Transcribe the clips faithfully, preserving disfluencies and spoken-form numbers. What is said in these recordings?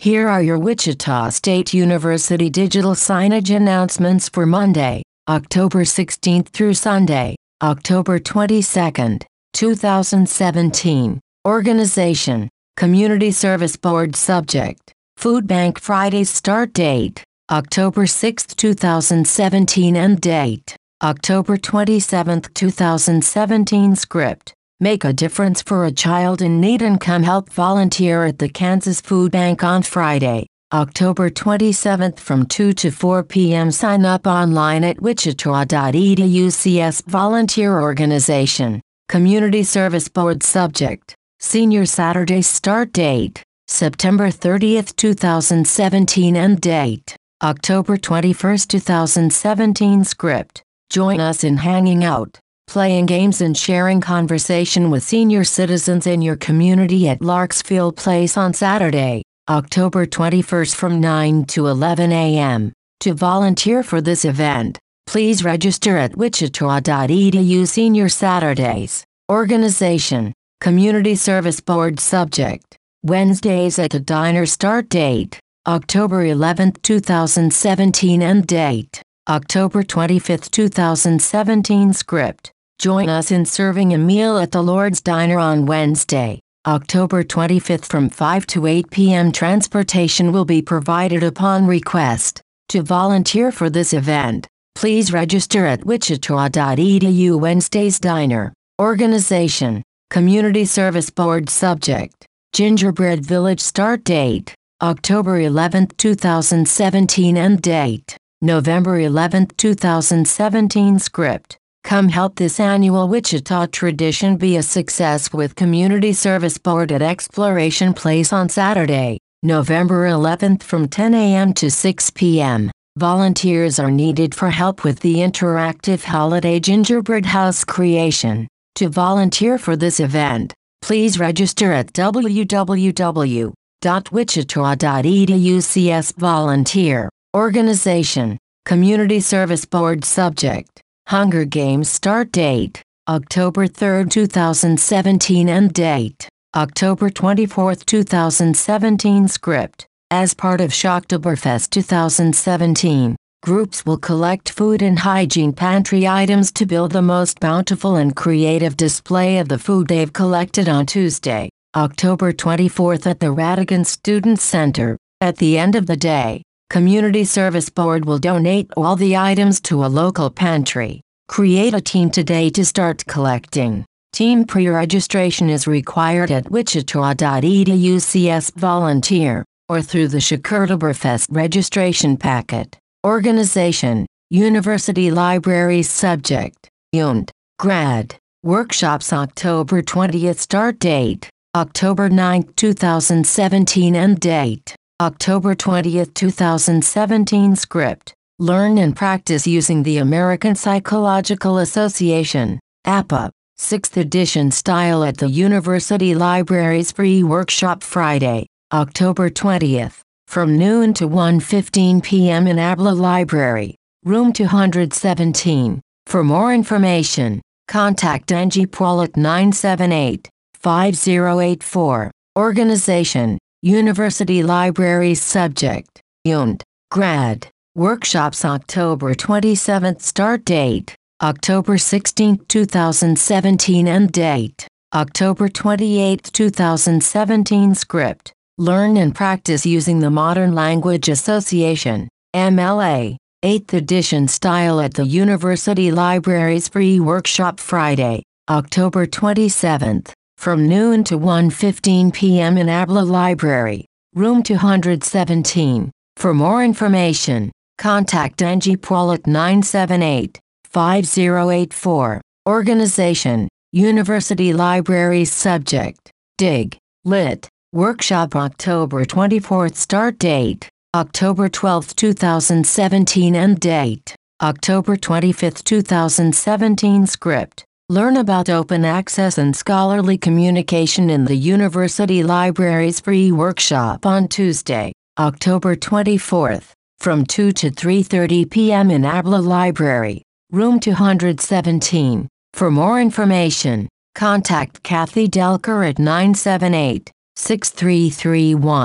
Here are your Wichita State University digital signage announcements for Monday, October sixteenth through Sunday, October twenty-second, two thousand seventeen. Organization: Community Service Board. Subject: Food Bank. Friday's start date: October sixth, two thousand seventeen. End date: October twenty-seventh, two thousand seventeen. Script: Make a difference for a child in need and come help volunteer at the Kansas Food Bank on Friday, October twenty-seventh from two to four p m Sign up online at wichita dot e d u. C S Volunteer Organization, Community Service Board. Subject: Senior Saturday. Start date: September thirtieth, two thousand seventeen. End date: October twenty-first, two thousand seventeen. Script: Join us in hanging out, playing games and sharing conversation with senior citizens in your community at Larksfield Place on Saturday, October twenty-first from nine to eleven a m To volunteer for this event, please register at wichita dot e d u. Senior Saturdays. Organization: Community Service Board. Subject: Wednesdays at the Diner. Start date: October eleventh, two thousand seventeen. End date: October twenty-fifth, two thousand seventeen. Script: Join us in serving a meal at the Lord's Diner on Wednesday, October twenty-fifth from five to eight p m Transportation will be provided upon request. To volunteer for this event, please register at wichita dot e d u. Wednesday's Diner. Organization: Community Service Board. Subject: Gingerbread Village. Start date: October eleventh, two thousand seventeen. End date: November eleventh, two thousand seventeen. Script: Come help this annual Wichita tradition be a success with Community Service Board at Exploration Place on Saturday, November eleventh from ten a m to six p m Volunteers are needed for help with the interactive holiday gingerbread house creation. To volunteer for this event, please register at w w w dot wichita dot e d u. C S Volunteer. Organization: Community Service Board. Subject: Hunger Games. Start date: October third, two thousand seventeen. End date: October twenty-fourth, two thousand seventeen. Script: As part of Shocktoberfest two thousand seventeen, groups will collect food and hygiene pantry items to build the most bountiful and creative display of the food they've collected on Tuesday, October twenty-fourth at the Radigan Student Center. At the end of the day, Community Service Board will donate all the items to a local pantry. Create a team today to start collecting. Team pre-registration is required at wichita dot e d u. C S Volunteer, or through the Shocktoberfest registration packet. Organization: University Libraries. Subject: U N D. Grad. Workshops. October twentieth. Start date: October ninth, two thousand seventeen. End date: October twentieth, two thousand seventeen. Script: Learn and practice using the American Psychological Association, A P A, sixth edition style at the University Libraries. Free workshop Friday, October twentieth, from noon to one fifteen p m in Abla Library, room two hundred seventeen. For more information, contact Angie Paul at nine seven eight, five zero eight four. Organization: University Libraries. Subject: U N D. Grad. Workshops. October twenty-seventh. Start date: October sixteenth, two thousand seventeen. End date: October twenty-eighth, two thousand seventeen. Script: Learn and practice using the Modern Language Association, M L A, eighth edition style at the University Libraries. Free workshop Friday, October twenty-seventh, from noon to one fifteen p m in Abla Library, room two hundred seventeen. For more information, contact Angie Paul at nine seven eight, five zero eight four. Organization: University Libraries. Subject: Dig. Lit. Workshop. October twenty-fourth. Start date: October twelfth, two thousand seventeen. End date: October twenty-fifth, two thousand seventeen. Script: Learn about open access and scholarly communication in the University Libraries. Free workshop on Tuesday, October twenty-fourth, from two to three thirty p m in Abla Library, room two hundred seventeen. For more information, contact Kathy Delker at nine seven eight, six three three one.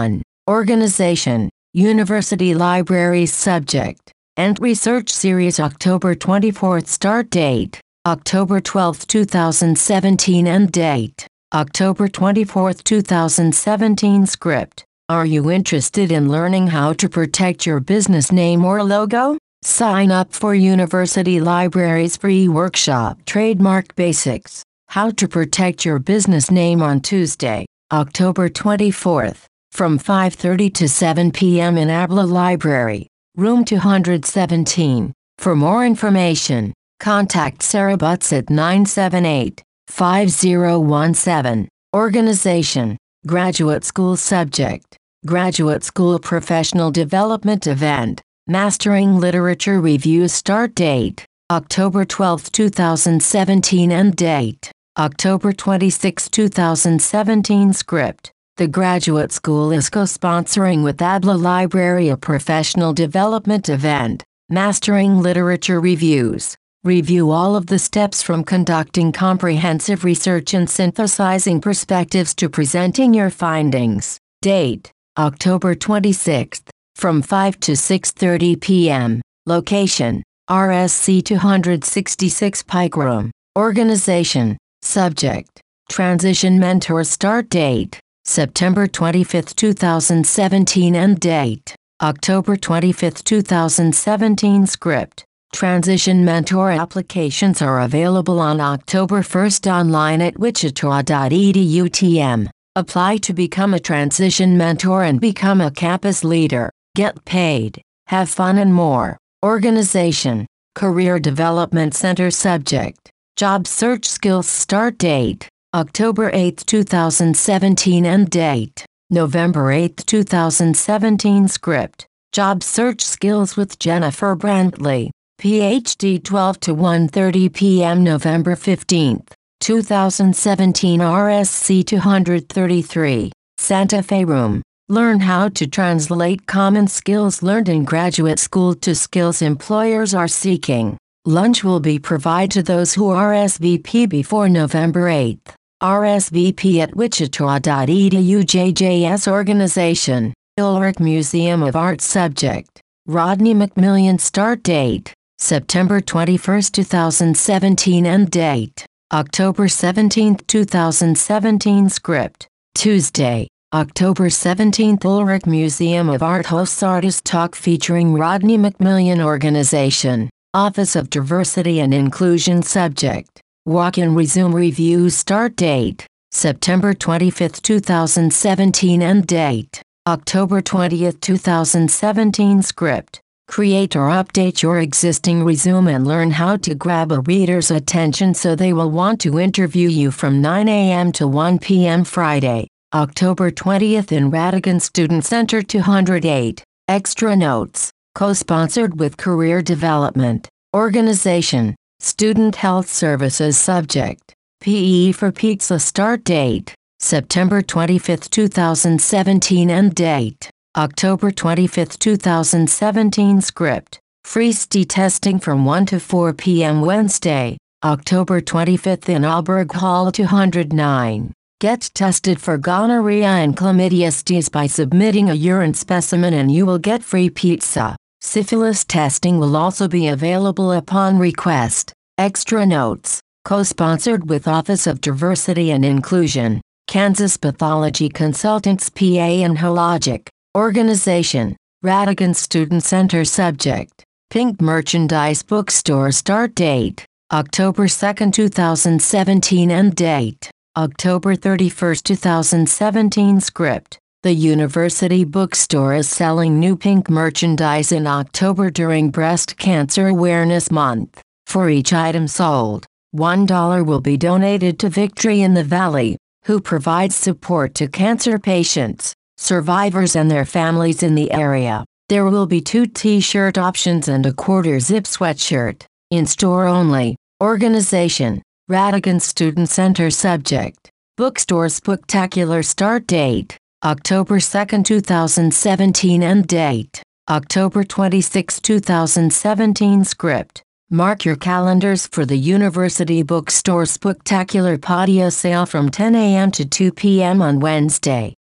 Organization, University Libraries Subject, and Research Series October twenty-fourth Start date, October twelfth two thousand seventeen End date, October twenty-fourth two thousand seventeen Script. Are you interested in learning how to protect your business name or logo? Sign up for University Libraries free workshop Trademark Basics, How to Protect Your Business Name on Tuesday, October twenty-fourth, from five thirty to seven p m in Abla Library, room two hundred seventeen. For more information, contact Sarah Butts at nine seven eight, five zero one seven. Organization, Graduate School Subject, Graduate School Professional Development Event, Mastering Literature Review Start date, October twelfth two thousand seventeen End date, October twenty-sixth two thousand seventeen Script. The Graduate School is co-sponsoring with Abla Library a professional development event, Mastering Literature Reviews. Review all of the steps from conducting comprehensive research and synthesizing perspectives to presenting your findings. Date, October twenty-sixth, from five to six thirty p m Location, R S C two sixty-six Pike Room. Organization, Subject, Transition Mentor Start date, September twenty-fifth two thousand seventeen End date, October twenty-fifth two thousand seventeen Script. Transition Mentor applications are available on October first online at wichita dot e d u T M. Apply to become a Transition Mentor and become a campus leader, get paid, have fun and more. Organization, Career Development Center Subject, Job Search Skills Start date, October eighth two thousand seventeen End date, November eighth two thousand seventeen Script. Job Search Skills with Jennifer Brantley, P H D twelve to one thirty p m November fifteenth, two thousand seventeen R S C two thirty-three, Santa Fe Room. Learn how to translate common skills learned in graduate school to skills employers are seeking. Lunch will be provided to those who R S V P before November eighth. R S V P at wichita dot e d u. J J S Organization, Ulrich Museum of Art Subject, Rodney McMillian Start date, September twenty-first two thousand seventeen End date, October seventeenth two thousand seventeen Script. Tuesday, October seventeenth Ulrich Museum of Art hosts Artist Talk featuring Rodney McMillian Organization, Office of Diversity and Inclusion Subject, Walk-in Resume Review Start date, September twenty-fifth two thousand seventeen End date, October twentieth two thousand seventeen Script. Create or update your existing resume and learn how to grab a reader's attention so they will want to interview you from nine a m to one p m Friday, October twentieth in Radigan Student Center two oh eight. Extra notes, co-sponsored with Career Development. Organization, Student Health Services Subject, P E for Pizza Start date, September twenty-fifth two thousand seventeen End date, October twenty-fifth two thousand seventeen Script. Free S T I testing from one to four p m Wednesday, October twenty-fifth in Alberg Hall two oh nine. Get tested for gonorrhea and chlamydia S Ts by submitting a urine specimen and you will get free pizza. Syphilis testing will also be available upon request. Extra notes, co-sponsored with Office of Diversity and Inclusion, Kansas Pathology Consultants P A and Hologic. Organization, Radigan Student Center Subject, Pink Merchandise Bookstore Start date, October second two thousand seventeen End date, October thirty-first two thousand seventeen Script. The University Bookstore is selling new pink merchandise in October during Breast Cancer Awareness Month. For each item sold, one dollar will be donated to Victory in the Valley, who provides support to cancer patients, survivors and their families in the area. There will be two t-shirt options and a quarter zip sweatshirt, in store only. Organization, Radigan Student Center Subject, Bookstore Spooktacular Start date, October second two thousand seventeen End date, October twenty-sixth two thousand seventeen Script. Mark your calendars for the University Bookstore Spooktacular Patio Sale from ten a m to two p m on Wednesday,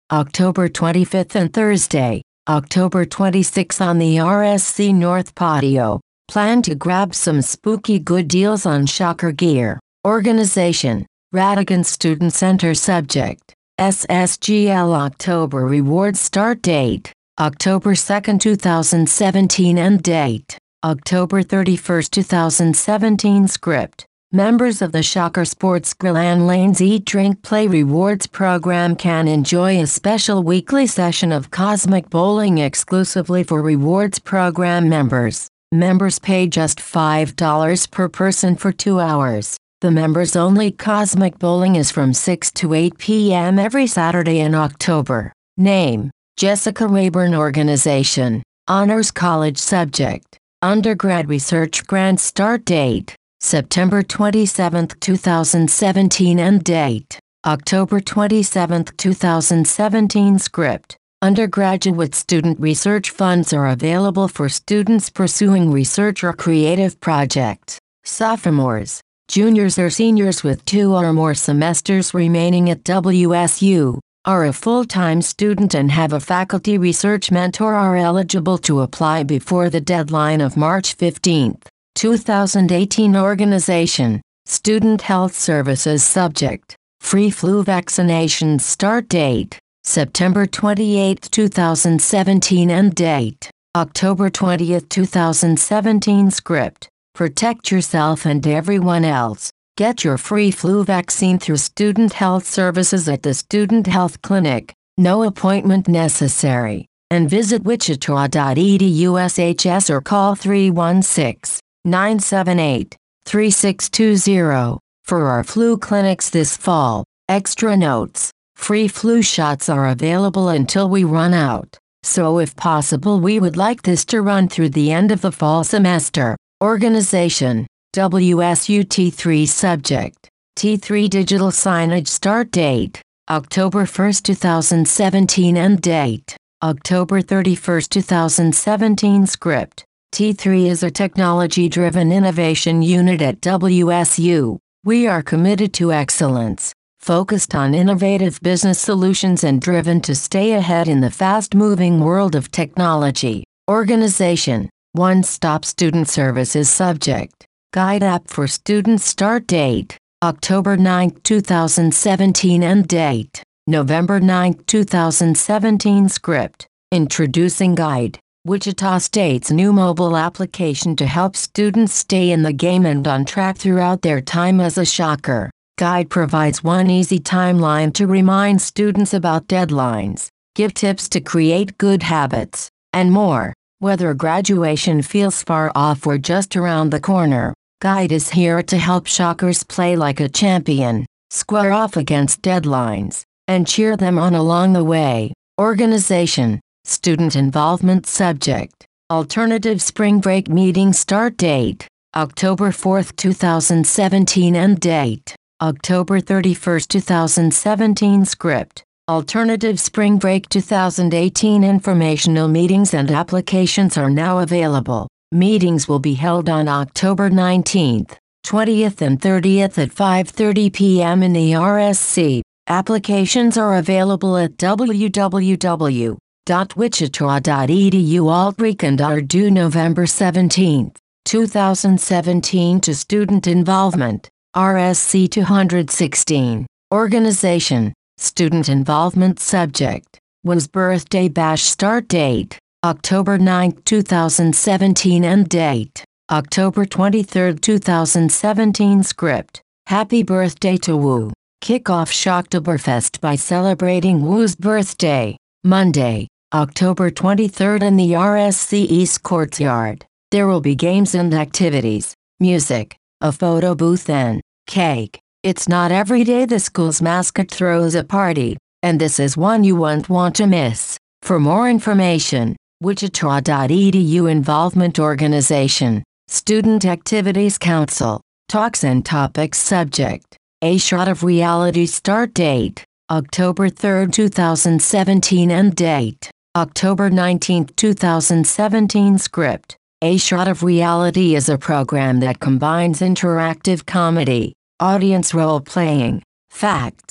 October twenty-fifth and Thursday, October twenty-sixth on the R S C North Patio. Plan to grab some spooky good deals on Shocker gear. Organization: Radigan Student Center. Subject: S S G L. October Rewards. Start date: October second, two thousand seventeen. End date: October thirty-first, two thousand seventeen. Script: Members of the Shocker Sports Grill and Lanes Eat Drink Play Rewards program can enjoy a special weekly session of Cosmic Bowling exclusively for Rewards program members. Members pay just five dollars per person for two hours. The members-only Cosmic Bowling is from six to eight p m every Saturday in October. Name: Jessica Rayburn. Organization: Honors College. Subject: Undergrad Research Grant. Start date: September twenty-seventh, two thousand seventeen. End date: October twenty-seventh, two thousand seventeen. Script: Undergraduate student research funds are available for students pursuing research or creative projects. Sophomores, juniors or seniors with two or more semesters remaining at W S U, are a full-time student and have a faculty research mentor are eligible to apply before the deadline of March fifteenth, two thousand eighteen. Organization: Student Health Services. Subject: Free flu vaccinations. Start date: September twenty-eighth, two thousand seventeen. End date: October twentieth, two thousand seventeen. Script: Protect yourself and everyone else. Get your free flu vaccine through Student Health Services at the Student Health Clinic. No appointment necessary. And visit wichita dot e d u s h s or call three one six, nine seven eight, three six two zero for our flu clinics this fall. Extra notes: free flu shots are available until we run out, so if possible we would like this to run through the end of the fall semester. Organization: W S U T three. Subject: T three Digital Signage. Start date: October first, two thousand seventeen. End date: October thirty-first, two thousand seventeen. Script: T three is a technology-driven innovation unit at W S U. We are committed to excellence, focused on innovative business solutions and driven to stay ahead in the fast-moving world of technology. Organization: One-Stop Student Services. Subject: Guide app for students. Start date: October ninth, two thousand seventeen. End date: November ninth, two thousand seventeen. Script: Introducing Guide, Wichita State's new mobile application to help students stay in the game and on track throughout their time as a Shocker. Guide provides one easy timeline to remind students about deadlines, give tips to create good habits, and more. Whether graduation feels far off or just around the corner, Guide is here to help Shockers play like a champion, square off against deadlines, and cheer them on along the way. Organization: Student Involvement. Subject: Alternative Spring Break Meeting. Start date: October fourth, two thousand seventeen. End date: October thirty-first, two thousand seventeen. Script: Alternative Spring Break two thousand eighteen informational meetings and applications are now available. Meetings will be held on October nineteenth, twentieth and thirtieth at five thirty p m in the R S C. Applications are available at w w w dot wichita dot e d u. Alt Week and are due November seventeenth, two thousand seventeen. To Student Involvement, R S C two hundred sixteen. Organization: Student Involvement. Subject: Was Birthday Bash. Start date: October ninth, two thousand seventeen. End date: October twenty-third, two thousand seventeen. Script: Happy birthday to Wu. Kick off Shocktoberfest by celebrating Wu's birthday. Monday, October twenty-third in the R S C East Courtyard. There will be games and activities, music, a photo booth and cake. It's not every day the school's mascot throws a party, and this is one you won't want to miss. For more information, wichita dot e d u. Involvement. Organization: Student Activities Council. Talks and Topics. Subject: A Shot of Reality. Start date: October third, two thousand seventeen. End date: October nineteenth, two thousand seventeen. Script: A Shot of Reality is a program that combines interactive comedy, audience role-playing, facts,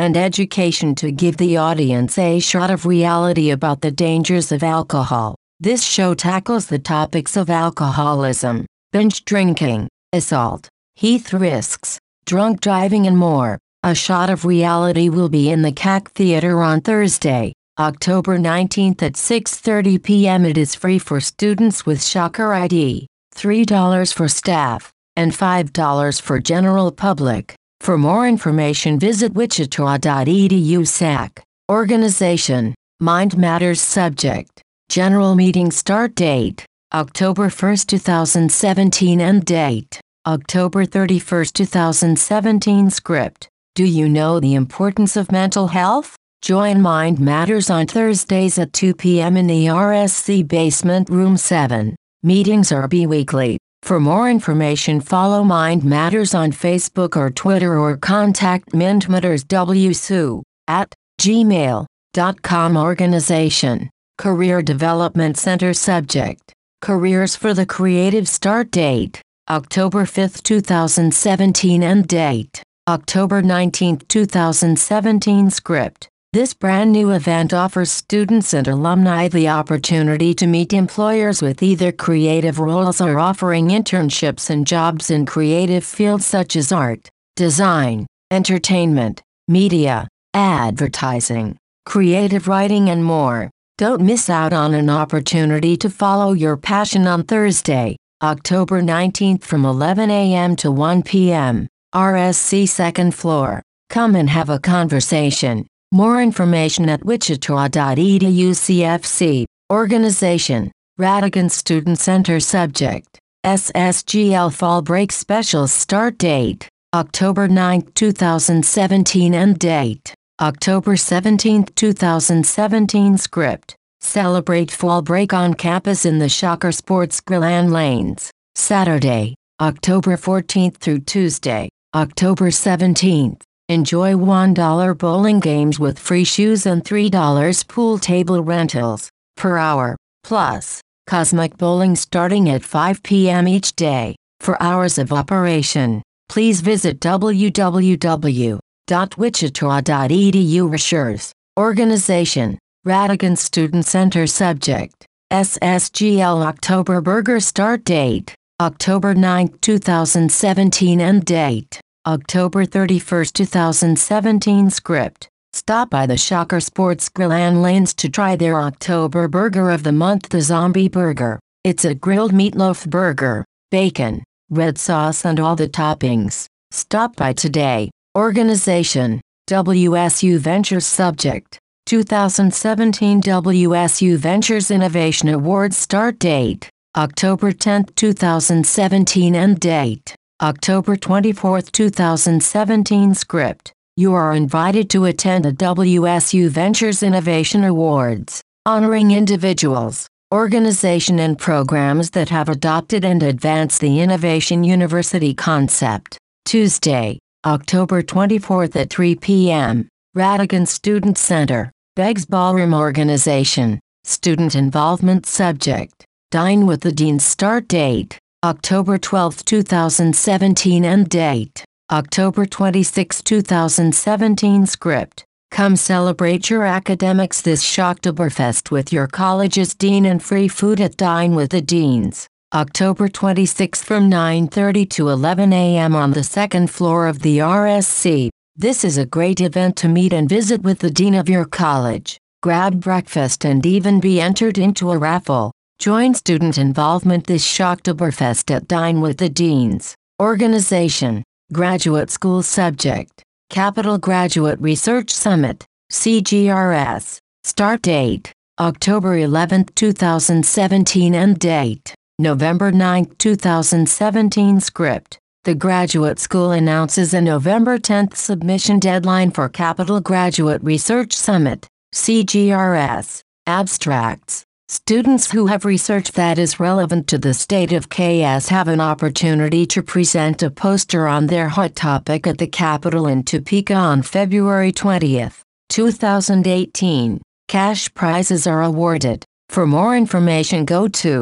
and education to give the audience a shot of reality about the dangers of alcohol. This show tackles the topics of alcoholism, binge drinking, assault, health risks, drunk driving and more. A Shot of Reality will be in the C A C Theater on Thursday, October nineteenth at six thirty p m It is free for students with Shocker I D, three dollars for staff, and five dollars for general public. For more information visit wichita dot e d u. S A C. Organization, Mind Matters. Subject, General Meeting. Start date, October first two thousand seventeen. End date, October thirty-first two thousand seventeen. Script, Do you know the importance of mental health? Join Mind Matters on Thursdays at two p m in the R S C Basement Room seven. Meetings are bi-weekly. For more information follow Mind Matters on Facebook or Twitter or contact mindmatterswsu at gmail dot com. Organization, Career Development Center. Subject, Careers for the Creative. Start date, October fifth two thousand seventeen. End date, October nineteenth two thousand seventeen. Script, This brand new event offers students and alumni the opportunity to meet employers with either creative roles or offering internships and jobs in creative fields such as art, design, entertainment, media, advertising, creative writing and more. Don't miss out on an opportunity to follow your passion on Thursday, October nineteenth from eleven a m to one p m, R S C second floor. Come and have a conversation. More information at wichita dot e d u. C F C. Organization, Radigan Student Center. Subject, S S G L Fall Break Specials. Start date, October ninth two thousand seventeen. End date, October seventeenth two thousand seventeen. Script, Celebrate Fall Break on campus in the Shocker Sports Grill and Lanes. Saturday, October fourteenth through Tuesday, October seventeenth. Enjoy one dollar bowling games with free shoes and three dollars pool table rentals per hour, plus Cosmic Bowling starting at five p m each day. For hours of operation, please visit w w w dot wichita dot e d u. Reschers. Organization, Radigan Student Center. Subject, S S G L October Burger. Start date, October ninth two thousand seventeen. End date, October thirty-first two thousand seventeen. Script, Stop by the Shocker Sports Grill and Lanes to try their October Burger of the Month, the Zombie Burger. It's a grilled meatloaf burger, bacon, red sauce and all the toppings. Stop by today. Organization, W S U Ventures. Subject, two thousand seventeen W S U Ventures Innovation Awards. Start date, October tenth two thousand seventeen. End date, October twenty-fourth two thousand seventeen. Script, You are invited to attend the W S U Ventures Innovation Awards, honoring individuals, organizations and programs that have adopted and advanced the Innovation University concept. Tuesday, October twenty-fourth at three p m Radigan Student Center, Beggs Ballroom. Organization, Student Involvement. Subject, Dine with the Dean. Start date, October twelfth two thousand seventeen. End date, October twenty-sixth two thousand seventeen. Script, Come celebrate your academics this Shocktoberfest with your college's dean and free food at Dine with the Deans, October twenty-sixth from nine thirty to eleven a m on the second floor of the R S C. This is a great event to meet and visit with the dean of your college, grab breakfast and even be entered into a raffle. Join student involvement this Shocktoberfest at Dine with the Deans. Organization, Graduate School. Subject, Capital Graduate Research Summit, C G R S. Start date, October eleventh two thousand seventeen. End date, November ninth two thousand seventeen. Script, The Graduate School announces a November tenth submission deadline for Capital Graduate Research Summit, C G R S. Abstracts. Students who have research that is relevant to the state of K S have an opportunity to present a poster on their hot topic at the Capitol in Topeka on February twentieth, two thousand eighteen. Cash prizes are awarded. For more information go to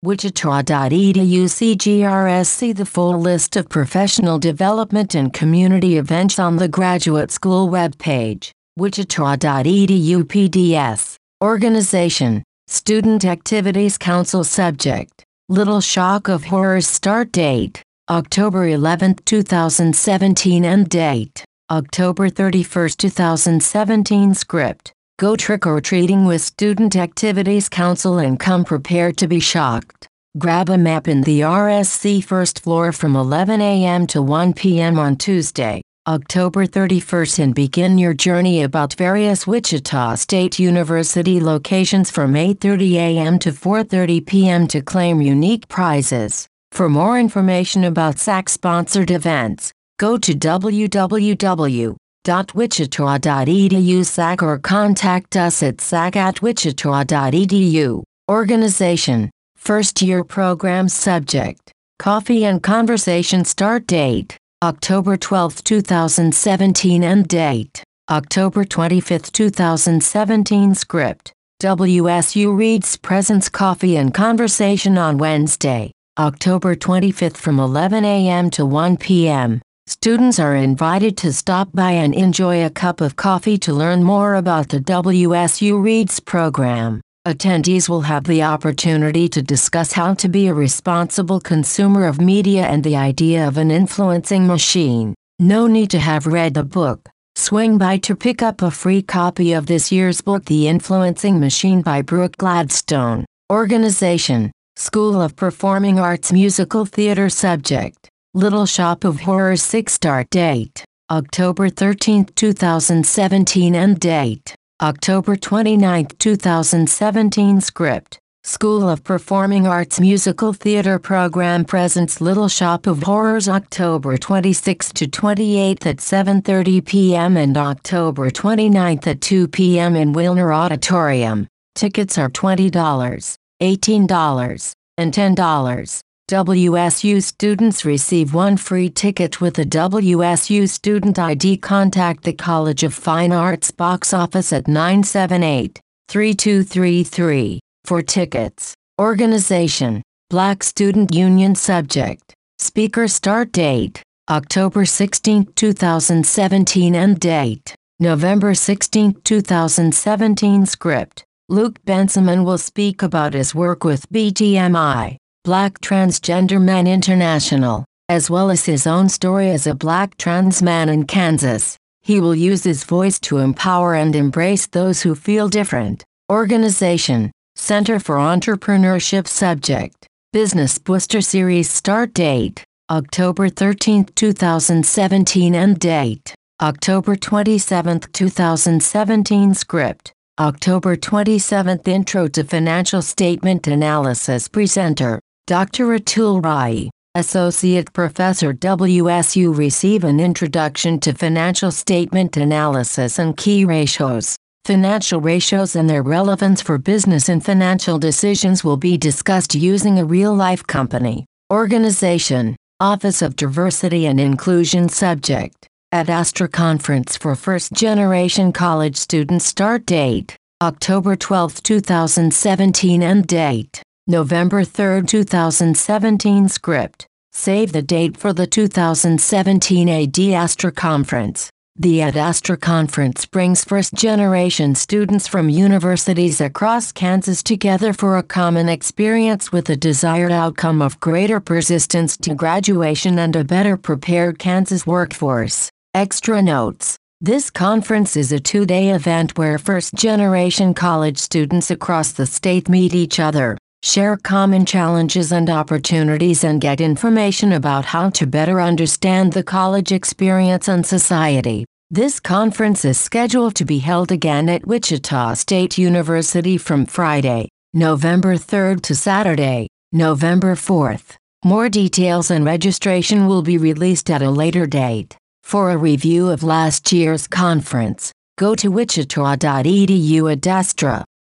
wichita dot e d u C G R S. See the full list of professional development and community events on the Graduate School webpage. wichita dot e d u P D S. Organization: Student Activities Council. Subject: Little Shock of Horrors. Start date: October eleventh two thousand seventeen. End date: October thirty-first two thousand seventeen. Script: Go trick-or-treating with Student Activities Council and come prepared to be shocked. Grab a map in the R S C first floor from eleven a m to one p m on Tuesday, October thirty-first, and begin your journey about various Wichita State University locations from eight thirty a m to four thirty p m to claim unique prizes. For more information about S A C-sponsored events, go to w w w dot wichita dot e d u S A C or contact us at S A C at wichita dot e d u. Organization: First Year Program. Subject: Coffee and Conversation. Start date: October twelfth two thousand seventeen. End date: October twenty-fifth two thousand seventeen. Script: W S U Reads presents Coffee and Conversation on Wednesday, October twenty-fifth from eleven a m to one p m Students are invited to stop by and enjoy a cup of coffee to learn more about the W S U Reads program. Attendees will have the opportunity to discuss how to be a responsible consumer of media and the idea of an influencing machine. No need to have read the book. Swing by to pick up a free copy of this year's book, The Influencing Machine by Brooke Gladstone. Organization: School of Performing Arts Musical Theater. Subject: Little Shop of Horrors. six. Start date: October thirteenth two thousand seventeen. End date: October twenty-ninth two thousand seventeen. Script: School of Performing Arts Musical Theater program presents Little Shop of Horrors October twenty-sixth to twenty-eighth at seven thirty p m and October twenty-ninth at two p m in Wilner Auditorium. Tickets are twenty dollars, eighteen dollars, and ten dollars. W S U students receive one free ticket with a W S U student I D. Contact the College of Fine Arts box office at nine seven eight, three two three three for tickets. Organization: Black Student Union. Subject: Speaker. Start date: October sixteenth two thousand seventeen. End date: November sixteenth two thousand seventeen. Script: Luke Bensaman will speak about his work with B T M I, Black Transgender Men International, as well as his own story as a black trans man in Kansas. He will use his voice to empower and embrace those who feel different. Organization: Center for Entrepreneurship. Subject: Business Booster Series. Start date: October thirteenth two thousand seventeen. End date: October twenty-seventh two thousand seventeen. Script: October twenty-seventh. Intro to Financial Statement Analysis. Presenter: Doctor Atul Rai, Associate Professor, W S U. Receive an introduction to financial statement analysis and key ratios. Financial ratios and their relevance for business and financial decisions will be discussed using a real-life company. Organization: Office of Diversity and Inclusion. Subject: Ad Astra Conference for First-Generation College Students. Start date: October twelfth two thousand seventeen. End date: November third two thousand seventeen. Script: Save the date for the two thousand seventeen Ad Astra Conference. The Ad Astra Conference brings first-generation students from universities across Kansas together for a common experience with a desired outcome of greater persistence to graduation and a better prepared Kansas workforce. Extra notes: this conference is a two-day event where first-generation college students across the state meet each other, share common challenges and opportunities, and get information about how to better understand the college experience and society. This conference is scheduled to be held again at Wichita State University from Friday, November third to Saturday, November fourth. More details and registration will be released at a later date. For a review of last year's conference, go to wichita dot e d u. Ad Astra.